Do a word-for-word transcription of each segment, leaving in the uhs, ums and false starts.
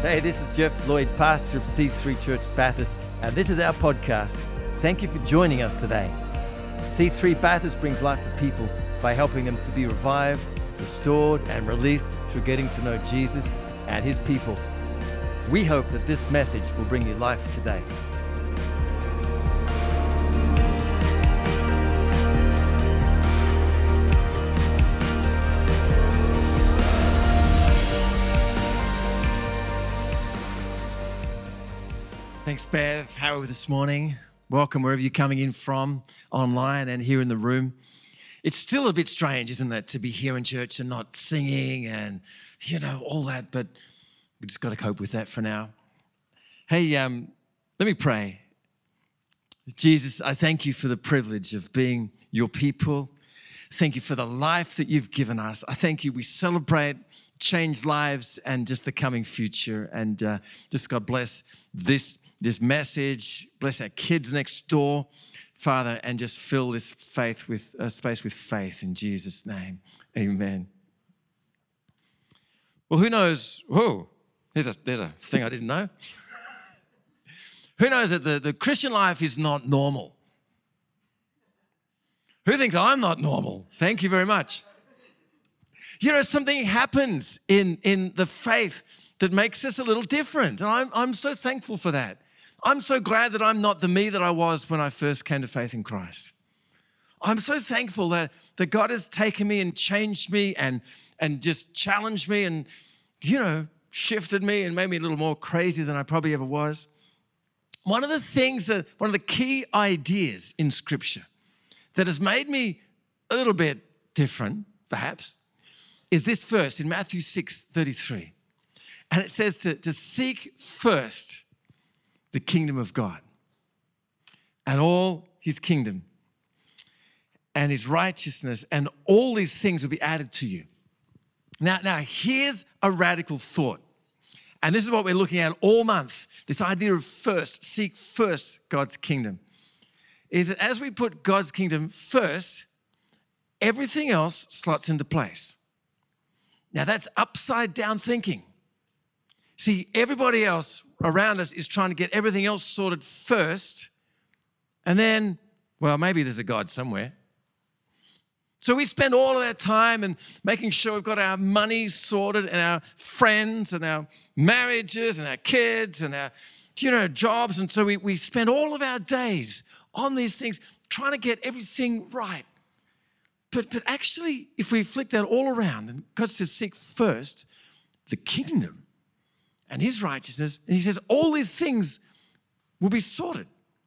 Hey, this is Jeff Lloyd, pastor of C three Church Bathurst, and this is our podcast. Thank you for joining us today. C three Bathurst brings life to people by helping them to be revived, restored, and released through getting to know Jesus and His people. We hope that this message will bring you life today. Thanks, Bev. How are we this morning? Welcome wherever you're coming in from, online and here in the room. It's still a bit strange, isn't it, to be here in church and not singing and, you know, all that, but we just got to cope with that for now. Hey, um, let me pray. Jesus, I thank you for the privilege of being your people. Thank you for the life that you've given us. I thank you. We celebrate changed lives and just the coming future. And uh, just God bless this this message, bless our kids next door, Father, and just fill this faith with uh, space with faith in Jesus' name. Amen. Well, who knows? Whoa, there's a there's a thing I didn't know. Who knows that the, the Christian life is not normal? Who thinks I'm not normal? Thank you very much. You know, something happens in, in the faith that makes us a little different. And I'm, I'm so thankful for that. I'm so glad that I'm not the me that I was when I first came to faith in Christ. I'm so thankful that, that God has taken me and changed me and, and just challenged me and, you know, shifted me and made me a little more crazy than I probably ever was. One of the things, that, one of the key ideas in Scripture that has made me a little bit different, perhaps, is this verse in Matthew six thirty-three. And it says to, to seek first the kingdom of God and all His kingdom and His righteousness, and all these things will be added to you. Now, now here's a radical thought. And this is what we're looking at all month, this idea of first, seek first God's kingdom, is that as we put God's kingdom first, everything else slots into place. Now, that's upside down thinking. See, everybody else around us is trying to get everything else sorted first, and then, well, maybe there's a God somewhere. So we spend all of our time and making sure we've got our money sorted and our friends and our marriages and our kids and our, you know, jobs. And so we, we spend all of our days on these things trying to get everything right. But, but actually, if we flick that all around, and God says, seek first the kingdom and His righteousness, and He says, all these things will be sorted.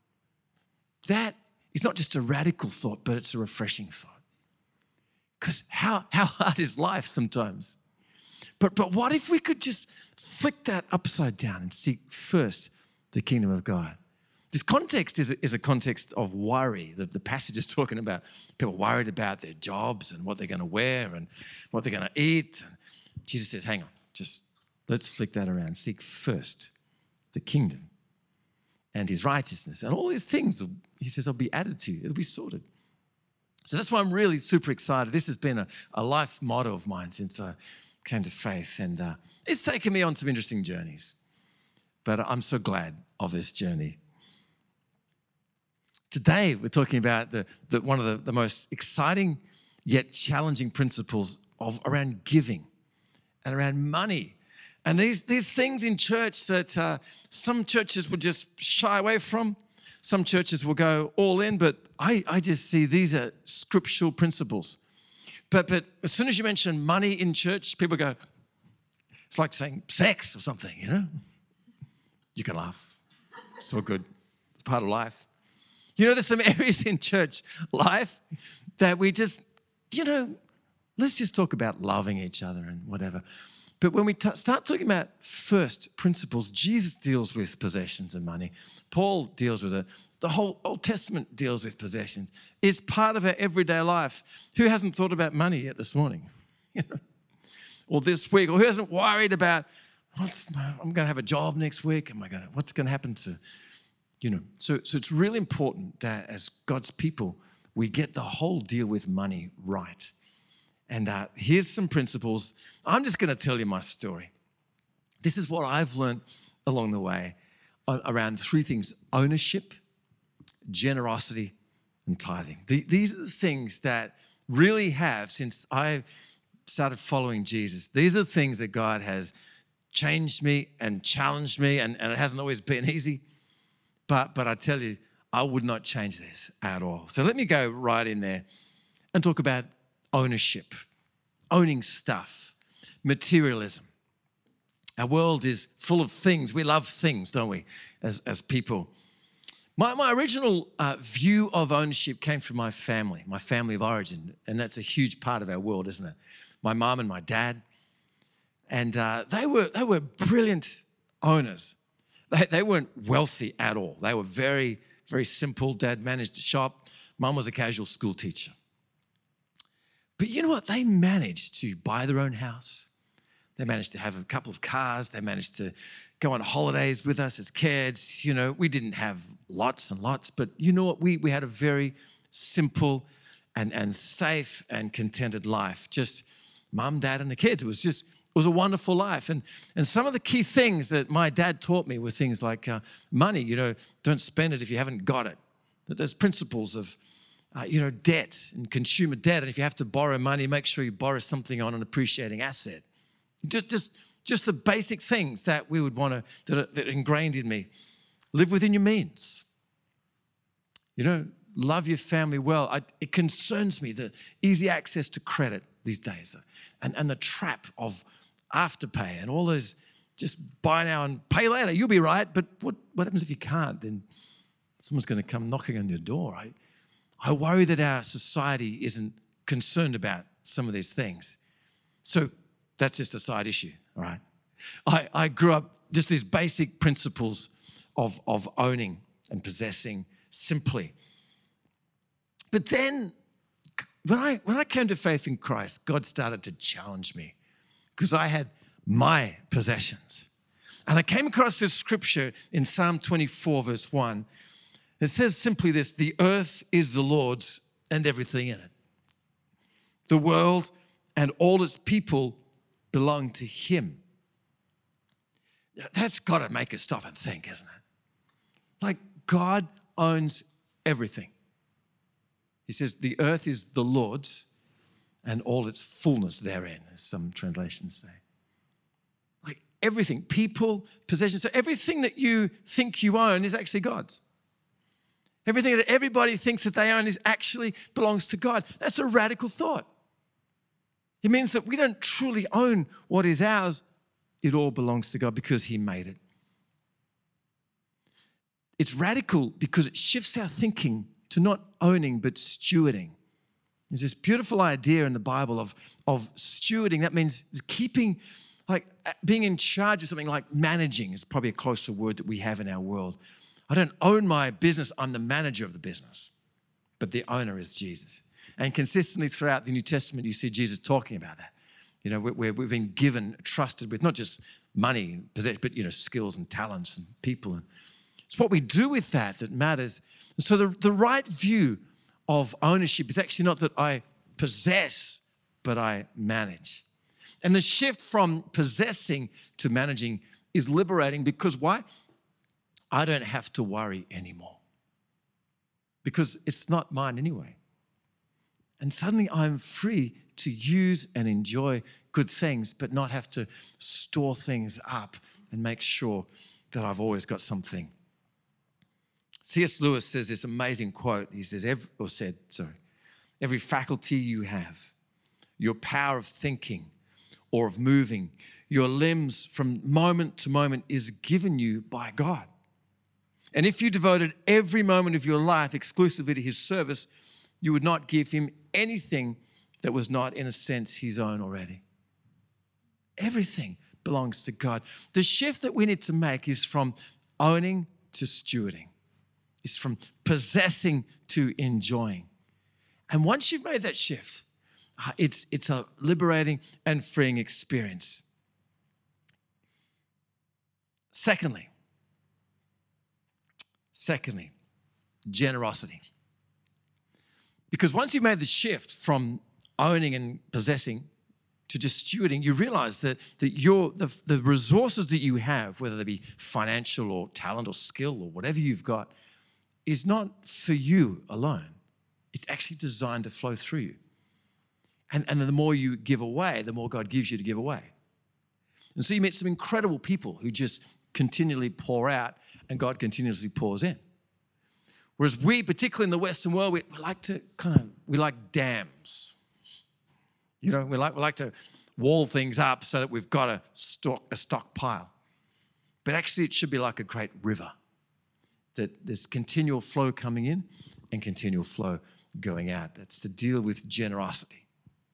That is not just a radical thought, but it's a refreshing thought. Because how, how hard is life sometimes? But, but what if we could just flick that upside down and seek first the kingdom of God? This context is a, is a context of worry. The, the passage is talking about people worried about their jobs and what they're going to wear and what they're going to eat. And Jesus says, hang on, just let's flick that around. Seek first the kingdom and His righteousness. And all these things, He says, will be added to you. It'll be sorted. So that's why I'm really super excited. This has been a, a life motto of mine since I came to faith. And uh, it's taken me on some interesting journeys. But I'm so glad of this journey. Today, we're talking about the, the one of the, the most exciting yet challenging principles of around giving and around money. And these, these things in church that uh, some churches would just shy away from. Some churches will go all in, but I, I just see these are scriptural principles. But, but as soon as you mention money in church, people go, it's like saying sex or something, you know? You can laugh. It's all good. It's part of life. You know, there's some areas in church life that we just, you know, let's just talk about loving each other and whatever. But when we t- start talking about first principles, Jesus deals with possessions and money. Paul deals with it. The whole Old Testament deals with possessions. It's part of our everyday life. Who hasn't thought about money yet this morning? You know, or this week? Or who hasn't worried about, what's my, I'm going to have a job next week. Am I going to, what's going to happen to... You know, so, so it's really important that as God's people, we get the whole deal with money right. And uh, here's some principles. I'm just going to tell you my story. This is what I've learned along the way around three things: ownership, generosity, and tithing. These are the things that really have, since I started following Jesus, these are the things that God has changed me and challenged me, and, and it hasn't always been easy, but, but I tell you, I would not change this at all. So let me go right in there and talk about ownership, owning stuff, materialism. Our world is full of things. We love things, don't we, as, as people? My, my original uh, view of ownership came from my family, my family of origin, and that's a huge part of our world, isn't it? My mom and my dad, and uh, they were they were brilliant owners. They, they weren't wealthy at all. They were very, very simple. Dad managed a shop. Mom was a casual school teacher. But you know what? They managed to buy their own house. They managed to have a couple of cars. They managed to go on holidays with us as kids. You know, we didn't have lots and lots, but you know what? We we had a very simple and, and safe and contented life. Just mum, dad, and the kids. It was just, it was a wonderful life. And, and some of the key things that my dad taught me were things like uh, money, you know, don't spend it if you haven't got it. That there's principles of, uh, you know, debt and consumer debt. And if you have to borrow money, make sure you borrow something on an appreciating asset. Just, just, just the basic things that we would want to, that, that ingrained in me. Live within your means. You know, love your family well. I, it concerns me, the easy access to credit these days, and, and the trap of Afterpay and all those just buy now and pay later. You'll be right, but what, what happens if you can't? Then someone's going to come knocking on your door. I, I worry that our society isn't concerned about some of these things. So that's just a side issue, all right? I, I grew up just these basic principles of, of owning and possessing simply. But then when I, when I came to faith in Christ, God started to challenge me because I had my possessions. And I came across this scripture in Psalm twenty-four, verse one. It says simply this: the earth is the Lord's and everything in it. The world and all its people belong to him. That's got to make us stop and think, isn't it? Like, God owns everything. He says the earth is the Lord's and all its fullness therein, as some translations say. Like everything, people, possessions, so everything that you think you own is actually God's. Everything that everybody thinks that they own is actually belongs to God. That's a radical thought. It means that we don't truly own what is ours. It all belongs to God because he made it. It's radical because it shifts our thinking to not owning but stewarding. There's this beautiful idea in the Bible of, of stewarding. That means keeping, like being in charge of something, like managing is probably a closer word that we have in our world. I don't own my business, I'm the manager of the business. But the owner is Jesus. And consistently throughout the New Testament, you see Jesus talking about that. You know, where we've been given, trusted with not just money, but, you know, skills and talents and people. And it's what we do with that that matters. And so the, the right view of ownership is actually not that I possess, but I manage. And the shift from possessing to managing is liberating because why? I don't have to worry anymore because it's not mine anyway. And suddenly I'm free to use and enjoy good things, but not have to store things up and make sure that I've always got something. C S Lewis says this amazing quote. He says, every, or said, sorry, every faculty you have, your power of thinking or of moving, your limbs from moment to moment is given you by God. And if you devoted every moment of your life exclusively to his service, you would not give him anything that was not, in a sense, his own already. Everything belongs to God. The shift that we need to make is from owning to stewarding. It's from possessing to enjoying. And once you've made that shift, uh, it's, it's a liberating and freeing experience. Secondly, secondly, generosity. Because once you've made the shift from owning and possessing to just stewarding, you realize that, that your, the, the resources that you have, whether they be financial or talent or skill or whatever you've got, is not for you alone. It's actually designed to flow through you. And, and the more you give away, the more God gives you to give away. And so you meet some incredible people who just continually pour out and God continuously pours in. Whereas we, particularly in the Western world, we, we like to kind of, we like dams. You know, we like, we like to wall things up so that we've got a stock, a stockpile. But actually it should be like a great river, that there's continual flow coming in and continual flow going out. That's the deal with generosity.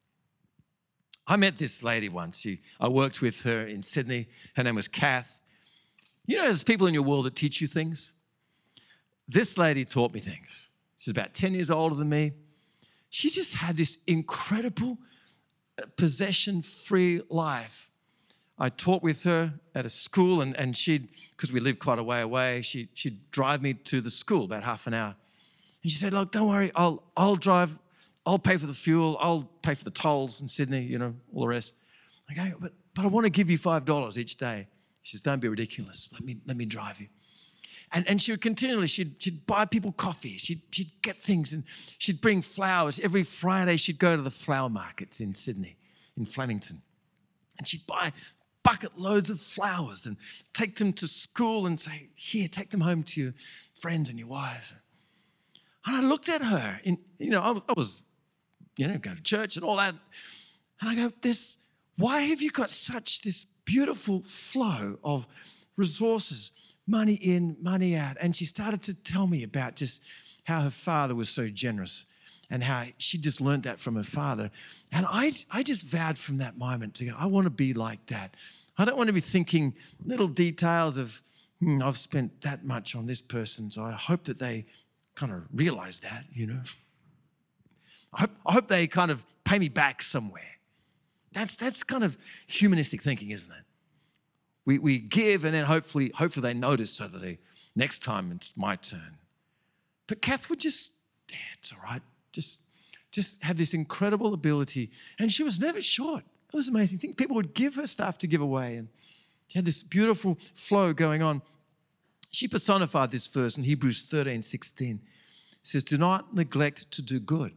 I met this lady once. She, I worked with her in Sydney. Her name was Kath. You know, there's people in your world that teach you things. This lady taught me things. She's about ten years older than me. She just had this incredible possession-free life. I taught with her at a school, and, and she'd, because we lived quite a way away, she, she'd drive me to the school about half an hour. And she said, look, don't worry, I'll, I'll drive, I'll pay for the fuel, I'll pay for the tolls in Sydney, you know, all the rest. I go, but, but I want to give you five dollars each day. She says, don't be ridiculous. Let me, let me drive you. And, and she would continually, she'd, she'd buy people coffee. She'd, she'd get things and she'd bring flowers. Every Friday she'd go to the flower markets in Sydney, in Flemington. And she'd buy bucket loads of flowers and take them to school and say, here, take them home to your friends and your wives. And I looked at her, and, you know, I, I was, you know, going to church and all that. And I go, this, why have you got such this beautiful flow of resources, money in, money out? And she started to tell me about just how her father was so generous and how she just learned that from her father. And I, I just vowed from that moment to go, I want to be like that. I don't want to be thinking little details of, hmm, I've spent that much on this person, so I hope that they kind of realize that, you know. I hope, I hope they kind of pay me back somewhere. That's that's kind of humanistic thinking, isn't it? We we give and then hopefully hopefully they notice so that they, next time it's my turn. But Kath would just, yeah, it's all right. Just, just have this incredible ability. And she was never short. It was amazing. I think people would give her stuff to give away. And she had this beautiful flow going on. She personified this verse in Hebrews thirteen sixteen. It says, do not neglect to do good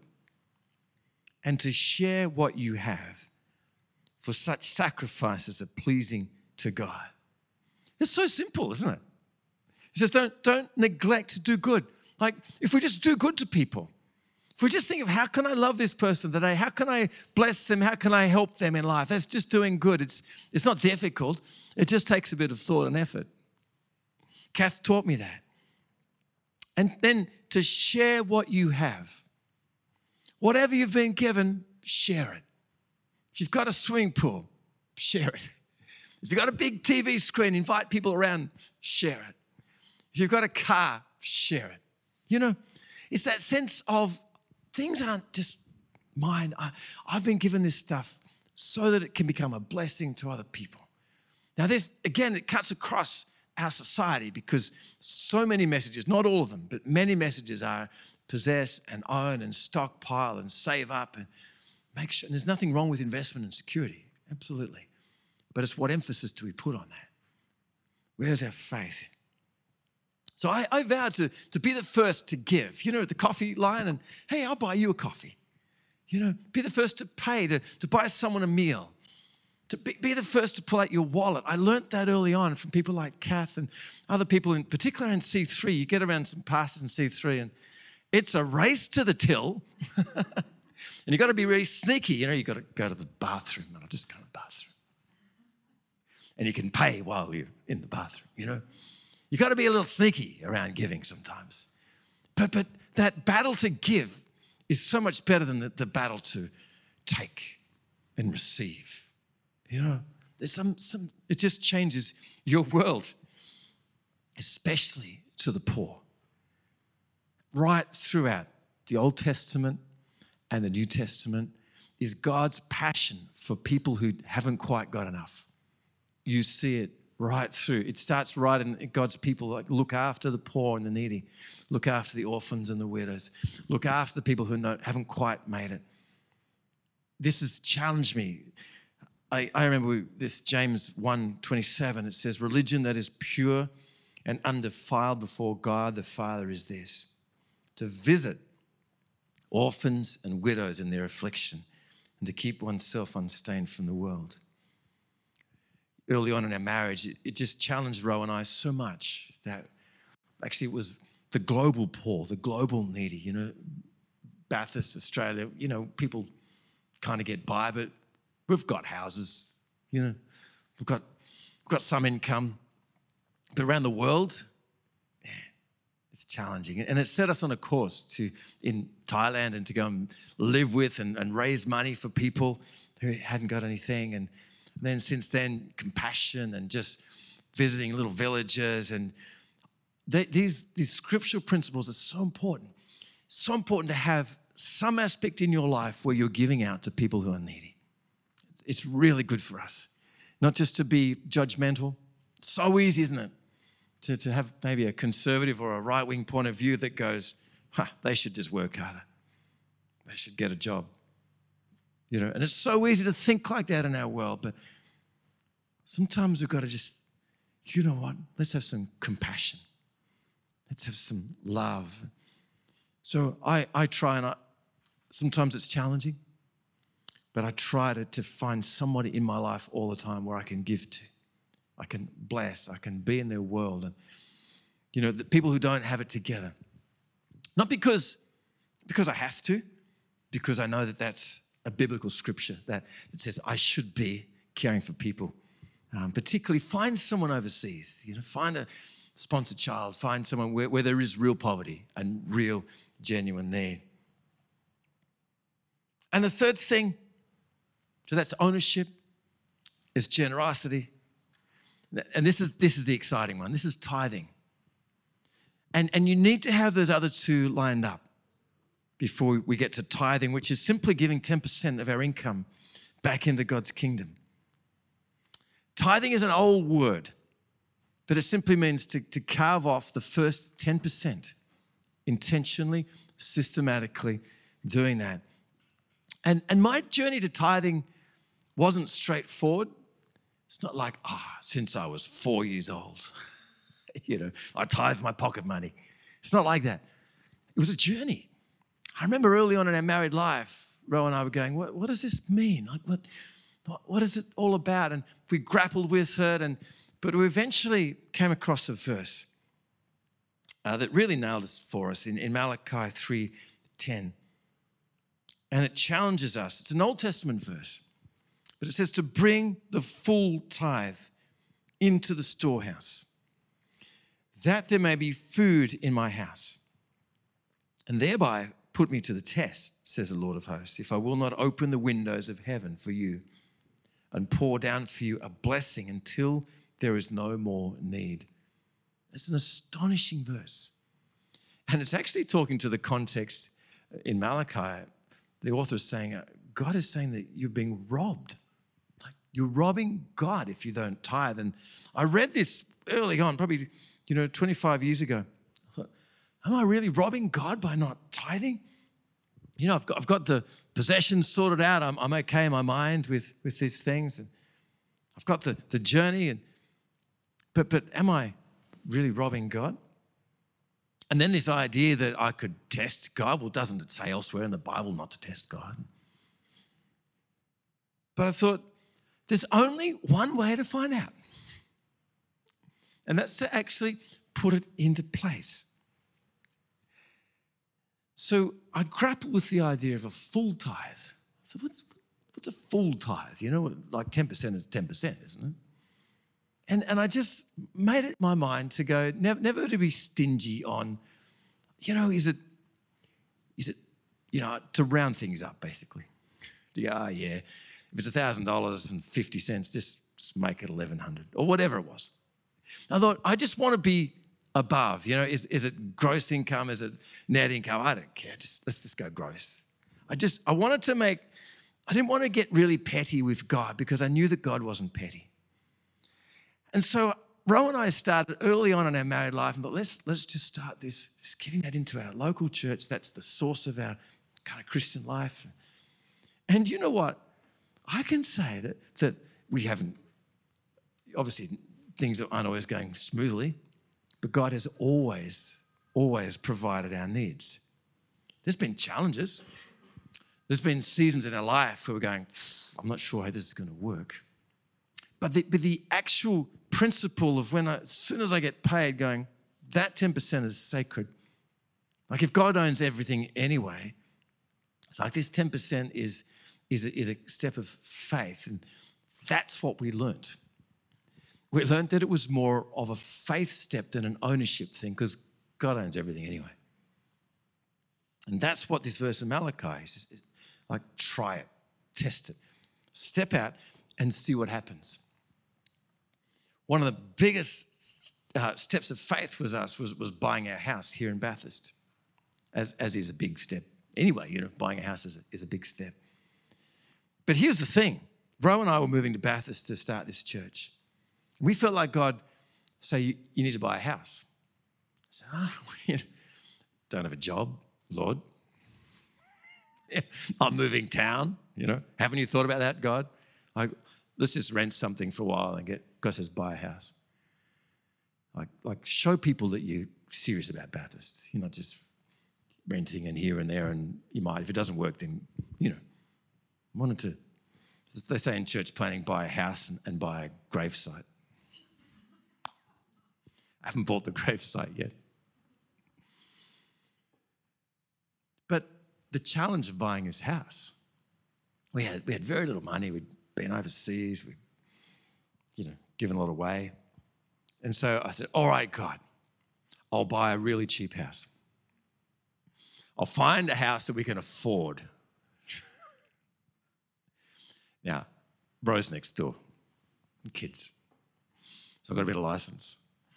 and to share what you have, for such sacrifices are pleasing to God. It's so simple, isn't it? He says, don't, don't neglect to do good. Like, if we just do good to people, if we just think of how can I love this person today? How can I bless them? How can I help them in life? That's just doing good. It's, it's not difficult. It just takes a bit of thought and effort. Kath taught me that. And then to share what you have. Whatever you've been given, share it. If you've got a swimming pool, share it. If you've got a big T V screen, invite people around, share it. If you've got a car, share it. You know, it's that sense of things aren't just mine. I, I've been given this stuff so that it can become a blessing to other people. Now this, again, it cuts across our society because so many messages, not all of them, but many messages are possess and own and stockpile and save up and make sure. And there's nothing wrong with investment and security, absolutely. But it's what emphasis do we put on that? Where's our faith? So I, I vowed to, to be the first to give, you know, at the coffee line and, hey, I'll buy you a coffee. You know, be the first to pay, to, to buy someone a meal. To be, be the first to pull out your wallet. I learned that early on from people like Kath and other people, in particular in C three. You get around some pastors in C three and it's a race to the till. And you've got to be really sneaky. You know, you've got to go to the bathroom. And I'll just go to the bathroom. And you can pay while you're in the bathroom, you know. You've got to be a little sneaky around giving sometimes. But but that battle to give is so much better than the, the battle to take and receive. You know, there's some, some, it just changes your world, especially to the poor. Right throughout the Old Testament and the New Testament is God's passion for people who haven't quite got enough. You see it right through. It starts right in God's people, like look after the poor and the needy, look after the orphans and the widows, look after the people who haven't quite made it. This has challenged me. I, I remember this James one twenty-seven. It says, religion that is pure and undefiled before God the Father is this, to visit orphans and widows in their affliction and to keep oneself unstained from the world. Early on in our marriage, it, it just challenged Ro and I so much that actually it was the global poor, the global needy, you know, Bathurst, Australia, you know, people kind of get by, but we've got houses, you know, we've got, we've got some income, but around the world, yeah, it's challenging. And it set us on a course to, in Thailand, and to go and live with and, and raise money for people who hadn't got anything. And then since then, compassion and just visiting little villages. And they, these, these scriptural principles are so important. So important to have some aspect in your life where you're giving out to people who are needy. It's really good for us. Not just to be judgmental. It's so easy, isn't it? To, to have maybe a conservative or a right-wing point of view that goes, huh, they should just work harder. They should get a job. You know, and it's so easy to think like that in our world, but sometimes we've got to just, you know what, let's have some compassion. Let's have some love. So I, I try, and I, sometimes it's challenging, but I try to, to find somebody in my life all the time where I can give to. I can bless, I can be in their world. And, you know, the people who don't have it together. Not because, because I have to, because I know that that's a biblical scripture that, that says I should be caring for people. Um, particularly find someone overseas, you know, find a sponsored child, find someone where, where there is real poverty and real genuine need. And the third thing, so that's ownership, is generosity. And this is this is the exciting one. This is tithing. And, and you need to have those other two lined up before we get to tithing, which is simply giving ten percent of our income back into God's kingdom. Tithing is an old word, but it simply means to, to carve off the first ten percent, intentionally, systematically doing that. And, and my journey to tithing wasn't straightforward. It's not like, ah, oh, since I was four years old, you know, I tithe my pocket money. It's not like that. It was a journey. I remember early on in our married life, Ro and I were going, what, what does this mean? Like, what, what is it all about? And we grappled with it, and but we eventually came across a verse uh, that really nailed us for us in, in Malachi three ten. And it challenges us. It's an Old Testament verse. But it says to bring the full tithe into the storehouse, that there may be food in my house, and thereby put me to the test, says the Lord of hosts, if I will not open the windows of heaven for you and pour down for you a blessing until there is no more need. It's an astonishing verse. And it's actually talking to the context in Malachi. The author is saying, God is saying that you're being robbed. Like you're robbing God if you don't tithe. And I read this early on, probably, you know, twenty-five years ago. I thought, am I really robbing God by not tithing? You know, I've got, I've got the possessions sorted out. I'm, I'm okay in my mind with, with these things. And I've got the, the journey. And but but am I really robbing God? And then this idea that I could test God. Well, doesn't it say elsewhere in the Bible not to test God? But I thought, there's only one way to find out. And that's to actually put it into place. So I grapple with the idea of a full tithe. So what's, what's a full tithe? You know, like ten percent is ten percent, isn't it? And, and I just made it my mind to go, never, never to be stingy on, you know, is it, is it, you know, to round things up, basically. To go, oh, yeah, if it's one thousand dollars and fifty cents, just, just make it eleven hundred dollars or whatever it was. I thought, I just want to be above, you know, is, is it gross income? Is it net income? I don't care. Just let's just go gross. I just, I wanted to make, I didn't want to get really petty with God because I knew that God wasn't petty. And so Ro and I started early on in our married life and thought, let's, let's just start this, just getting that into our local church. That's the source of our kind of Christian life. And you know what? I can say that, that we haven't, obviously things aren't always going smoothly, but God has always, always provided our needs. There's been challenges. There's been seasons in our life where we're going, I'm not sure how this is going to work. But the, but the actual principle of when I, as soon as I get paid, going, that ten percent is sacred. Like if God owns everything anyway, it's like this ten percent is, is, a, is a step of faith. And that's what we learnt. We learned that it was more of a faith step than an ownership thing because God owns everything anyway. And that's what this verse in Malachi is, is like, try it, test it, step out and see what happens. One of the biggest uh, steps of faith was us was, was buying our house here in Bathurst, as, as is a big step. Anyway, you know, buying a house is a, is a big step. But here's the thing. Ro and I were moving to Bathurst to start this church. We felt like God say, you, you need to buy a house. I said, ah, we don't have a job, Lord. I'm moving town, you know. Haven't you thought about that, God? Like, let's just rent something for a while and get, God says, buy a house. Like, like show people that you're serious about Bathurst. You're not just renting and here and there, and you might, if it doesn't work, then, you know, I wanted to, they say in church planning, buy a house and, and buy a gravesite. I haven't bought the gravesite yet. But the challenge of buying this house, we had we had very little money. We'd been overseas. We'd, you know, given a lot away. And so I said, all right, God, I'll buy a really cheap house. I'll find a house that we can afford. Now, Rose next door, kids. So I've got a bit of license.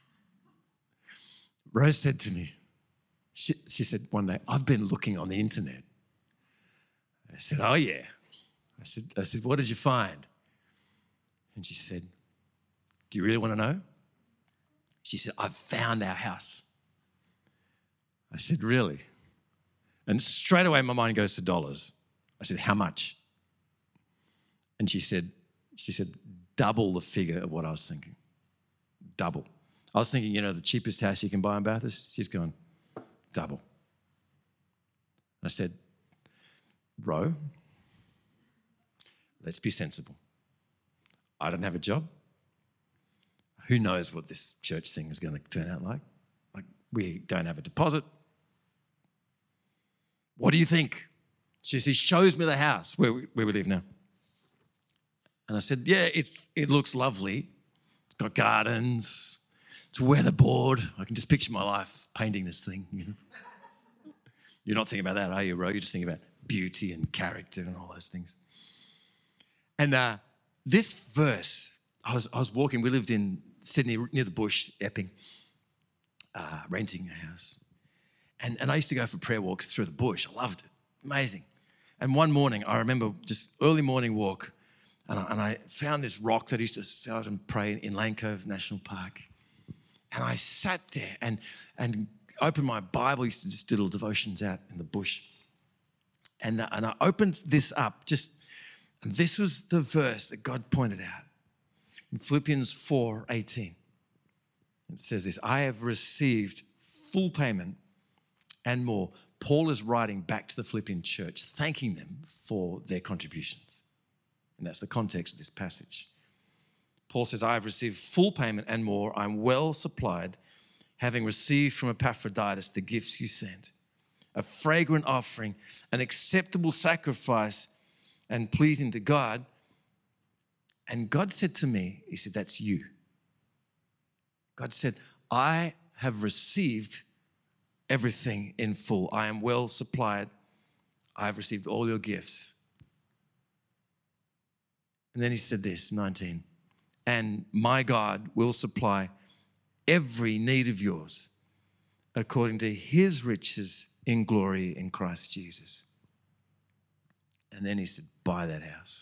Rose said to me, she, she said one day, I've been looking on the internet. I said, oh yeah. I said, I said, what did you find? And she said, do you really want to know? She said, I've found our house. I said, really? And straight away my mind goes to dollars. I said, how much? And she said, she said, double the figure of what I was thinking. Double. I was thinking, you know, the cheapest house you can buy in Bathurst. She's gone, double. I said, Ro, let's be sensible. I don't have a job. Who knows what this church thing is going to turn out like? Like, we don't have a deposit. What do you think? She, she shows me the house where we, where we live now. And I said, yeah, it's it looks lovely. It's got gardens. It's weatherboard. I can just picture my life painting this thing, you know. You're not thinking about that, are you, Ro? You're just thinking about beauty and character and all those things. And uh, this verse, I was I was walking. We lived in Sydney, near the bush, Epping, uh, renting a house. And, and I used to go for prayer walks through the bush. I loved it. Amazing. And one morning, I remember just early morning walk, and I, and I found this rock that I used to sit out and pray in Lane Cove National Park. And I sat there and, and opened my Bible. I used to just do little devotions out in the bush. And, uh, and I opened this up, just, and this was the verse that God pointed out. In Philippians four eighteen, it says this, I have received full payment and more. Paul is writing back to the Philippian church, thanking them for their contributions. And that's the context of this passage. Paul says, I have received full payment and more. I'm well supplied, having received from Epaphroditus the gifts you sent, a fragrant offering, an acceptable sacrifice, and pleasing to God. And God said to me, he said, that's you. God said, I have received everything in full. I am well supplied. I have received all your gifts. And then he said this, nineteen, and my God will supply every need of yours according to his riches in glory in Christ Jesus. And then he said, buy that house.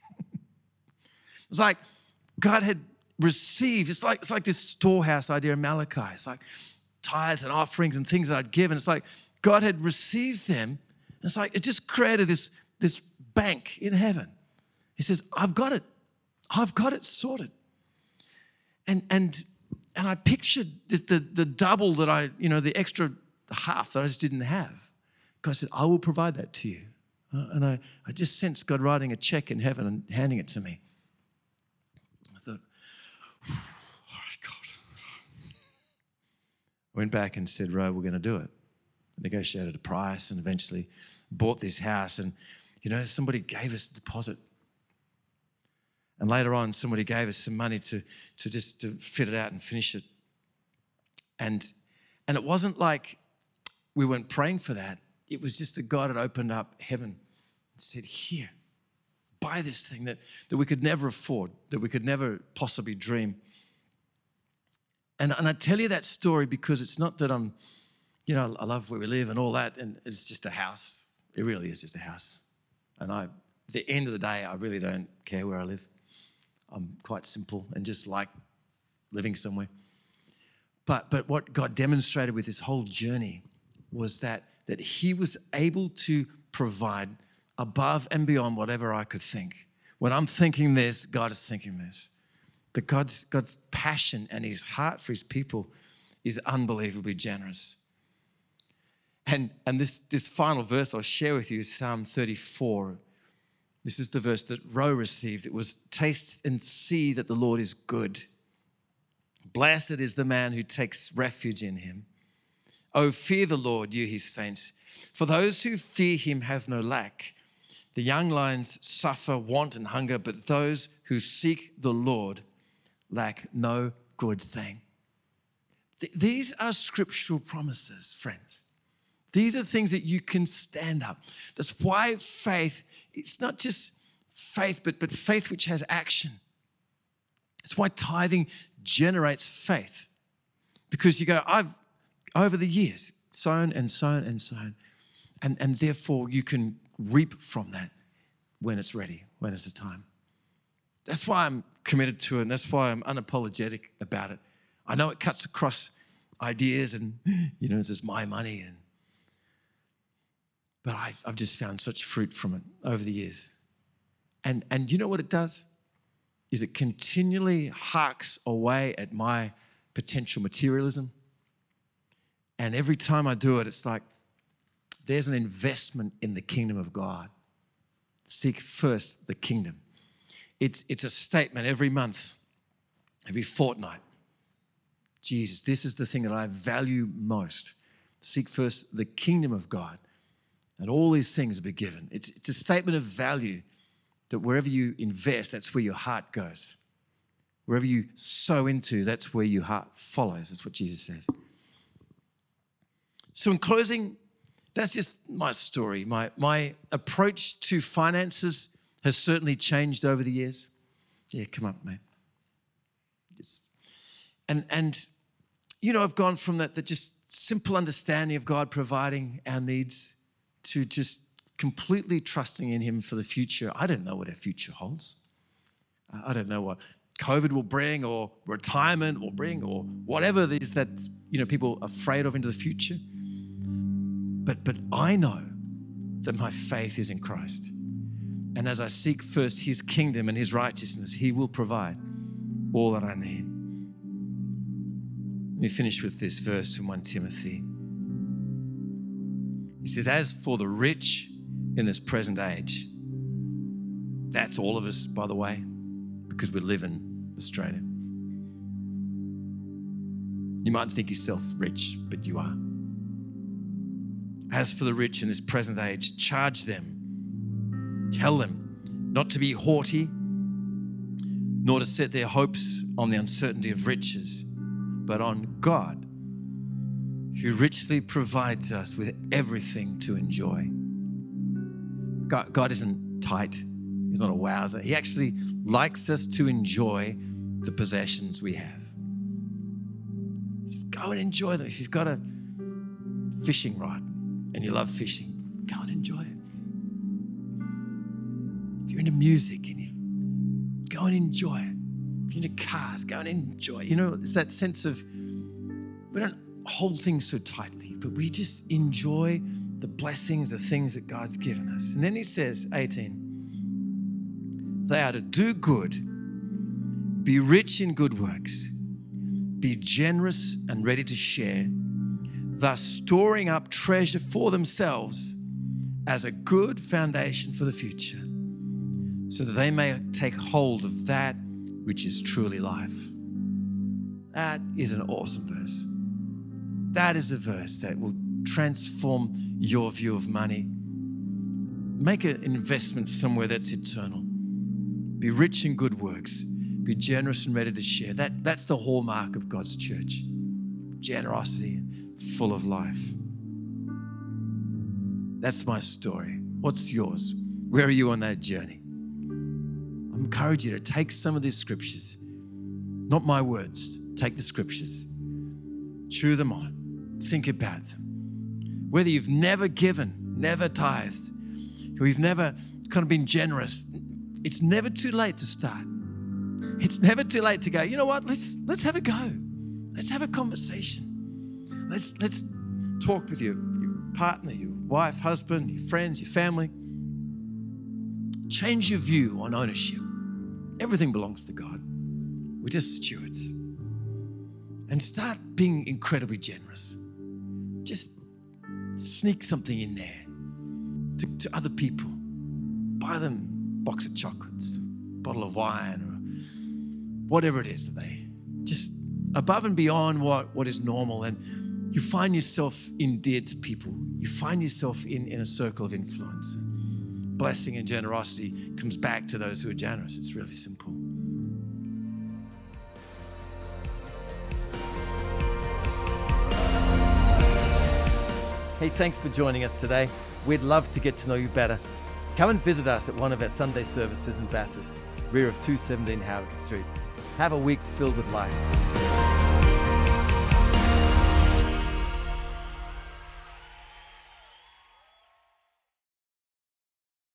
It's like God had received, it's like, it's like this storehouse idea in Malachi. It's like tithes and offerings and things that I'd given. It's like God had received them. It's like it just created this, this bank in heaven. He says, I've got it. I've got it sorted. And and and I pictured the, the, the double that I, you know, the extra half that I just didn't have. God said, I will provide that to you. Uh, and I, I just sensed God writing a check in heaven and handing it to me. I thought, all right, God. I went back and said, Ro, we're going to do it. Negotiated a price and eventually bought this house. And, you know, somebody gave us a deposit. And later on, somebody gave us some money to, to just to fit it out and finish it. And, and it wasn't like we weren't praying for that. It was just that God had opened up heaven and said, here, buy this thing that, that we could never afford, that we could never possibly dream. And, and I tell you that story because it's not that I'm, you know, I love where we live and all that, and it's just a house. It really is just a house. And I, at the end of the day, I really don't care where I live. I'm quite simple and just like living somewhere. But but what God demonstrated with this whole journey was that, that he was able to provide above and beyond whatever I could think. When I'm thinking this, God is thinking this. That God's, God's passion and his heart for his people is unbelievably generous. And, and this, this final verse I'll share with you is Psalm thirty-four. This is the verse that Ro received. It was, taste and see that the Lord is good. Blessed is the man who takes refuge in him. Oh, fear the Lord, you his saints. For those who fear him have no lack. The young lions suffer want and hunger, but those who seek the Lord lack no good thing. Th- these are scriptural promises, friends. These are things that you can stand up. That's why faith, it's not just faith, but, but faith which has action. That's why tithing generates faith. Because you go, I've, over the years, sown and sown and sown. And, and therefore you can reap from that when it's ready, when it's the time. That's why I'm committed to it, and that's why I'm unapologetic about it. I know it cuts across ideas and, you know, this is my money, and but I've, I've just found such fruit from it over the years. And, and you know what it does? Is it continually harks away at my potential materialism. And every time I do it, it's like there's an investment in the kingdom of God. Seek first the kingdom. It's, it's a statement every month, every fortnight. Jesus, this is the thing that I value most. Seek first the kingdom of God, and all these things will be given. It's, it's a statement of value that wherever you invest, that's where your heart goes. Wherever you sow into, that's where your heart follows. That's what Jesus says. So in closing, that's just my story. My, my approach to finances has certainly changed over the years. Yeah, come up, mate. It's, and, and, you know, I've gone from that, that just simple understanding of God providing our needs to just completely trusting in him for the future. I don't know what our future holds. I don't know what COVID will bring, or retirement will bring, or whatever it is that, you know, people are afraid of into the future. But, but I know that my faith is in Christ. And as I seek first his kingdom and his righteousness, he will provide all that I need. Let me finish with this verse from First Timothy. He says, as for the rich in this present age, that's all of us, by the way, because we live in Australia. You might think yourself rich, but you are. As for the rich in this present age, charge them, tell them not to be haughty, nor to set their hopes on the uncertainty of riches, but on God, who richly provides us with everything to enjoy. God, God isn't tight. He's not a wowzer. He actually likes us to enjoy the possessions we have. Just go and enjoy them. If you've got a fishing rod and you love fishing, go and enjoy it. If you're into music and you go and enjoy it. If you're into cars, go and enjoy it. You know, it's that sense of, we don't hold things so tightly, but we just enjoy the blessings, the things that God's given us. And then he says, eighteen, They are to do good, be rich in good works, be generous and ready to share, thus storing up treasure for themselves as a good foundation for the future, so that they may take hold of that which is truly life. That is an awesome verse. That is a verse that will transform your view of money. Make an investment somewhere that's eternal. Be rich in good works. Be generous and ready to share. That, that's the hallmark of God's church. Generosity and full of life. That's my story. What's yours? Where are you on that journey? I encourage you to take some of these scriptures, not my words, take the scriptures, chew them on, think about them. Whether you've never given, never tithed, or you've never kind of been generous, it's never too late to start. It's never too late to go, you know what, let's let's have a go. Let's have a conversation. Let's let's talk with your, your partner, your wife, husband, your friends, your family. Change your view on ownership. Everything belongs to God. We're just stewards. And start being incredibly generous. Just sneak something in there to, to other people. Buy them a box of chocolates, a bottle of wine, or whatever it is that they just above and beyond what, what is normal. And you find yourself endeared to people. You find yourself in, in a circle of influence. Blessing and generosity comes back to those who are generous. It's really simple. Hey, thanks for joining us today. We'd love to get to know you better. Come and visit us at one of our Sunday services in Bathurst, rear of two seventeen Howard Street. Have a week filled with life.